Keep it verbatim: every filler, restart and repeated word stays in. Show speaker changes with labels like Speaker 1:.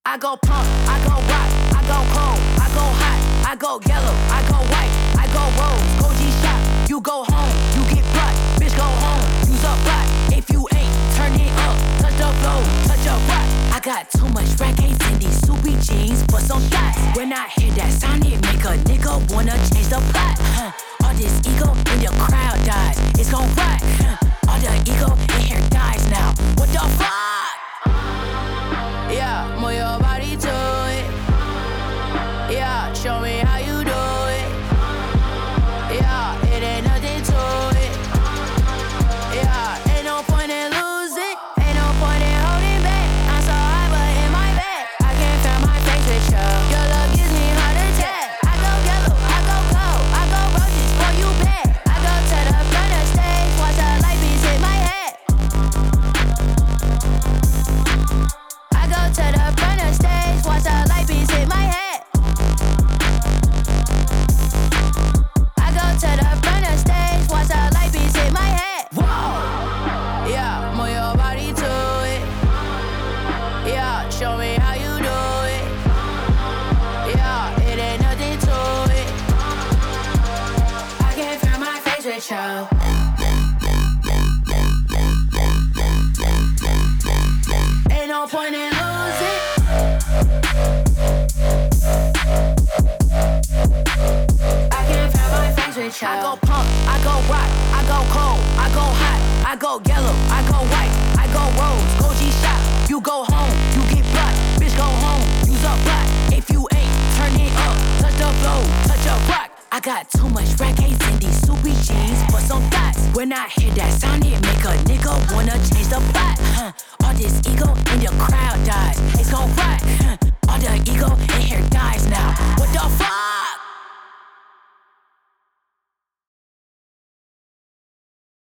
Speaker 1: I go pump, I go rock, I go cold, I go hot, I go yellow, I go white, I go rose, go G-Shock, you go home, you get butt, bitch go home, use a block, if you ain't, turn it up, touch the flow, touch a rock. I got too much rackets in these soupy jeans for some shots. When I hear that sound, it make a nigga wanna change the plot. Huh. All this ego in the crowd dies, it's gon' rock. Huh. All the ego in here dies now. What the fuck? Yeah, move your body to it. Yeah, show me how you do it. Yeah, it ain't nothing to it. Yeah, ain't no point in losing. Ain't no point in holding back. I'm so high, but in my bed, I can't feel my face with you. Your love gives me heart attack. I go yellow, I go cold, I go roses for you bad. I go to the front of stage, watch the light beams hit my head. I go to the front of stage, watch the light beams hit my head. I go to the front of stage, watch the light beams hit my head. Whoa, yeah, move your body to it. Yeah, show me how you do it. Yeah, it ain't nothing to it. I can't feel my face with you. Ain't no point in losing. I can't feel my face with you. I go pump, I go rock, I go cold, I go hot, I go yellow, I go white, I go rose, go G-Shock, you go home, you get butt, bitch go home, use a block, if you ain't, turn it up, touch the flow, touch a rock. I got too much rackets in these soupy jeans for some thoughts. When I hear that sound, it make a nigga wanna change the plot. Huh. All this ego in the crowd dies, it's gon'